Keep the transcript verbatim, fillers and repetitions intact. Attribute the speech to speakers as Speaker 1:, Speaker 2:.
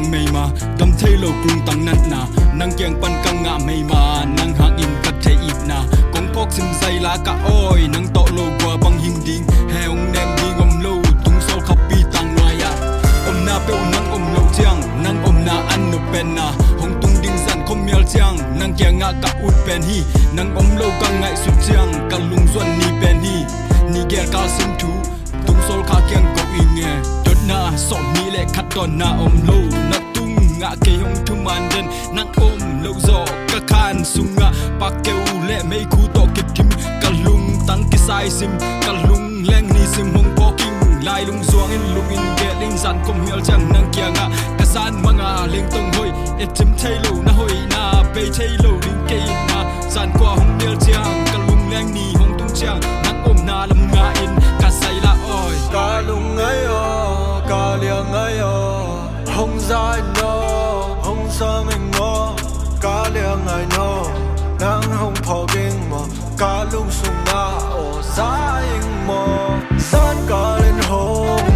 Speaker 1: tang mei ma kam thei lo kung tang nat na nang kyang pan kang nga mei ma nang hak in kat thei ip na kong pok sim zai la ka oi nang to lo kwa bang hing ding heong nem ding om lo tung sol khap pi tang wa ya om na pe nang om lo chiang nang om na an no pen na hong tung ding san khom mial chiang nang kyang nga ka ut pen hi nang om lo kang ngai su chiang ka lung zon ni pen hi ni gel ka sim thu tung sol kha kyang ko inge dot na so mi le khat ton na om lo na tung nga ke hong thu man den nang om lo zo ka khan sunga pa keu le mei khu to ke kim ka lung tang ki sai sim ka lung leng ni sim hong ko king lai lung zuang in lung in ge ling san kom hial chang nang kia nga ka san manga leng tong hoi et chim thai lo na hoi na pe thai lo ling ke na san kwa hong mial chang ka lung leng ni hong tung chang nang om na lam nga in ka sai la oi
Speaker 2: ka lung ai o ka liang ai o hong zai no hong sang anh mo ka liang ai no nang hong pho ging mo ka lung sung na o sa ing mo san ka lên hong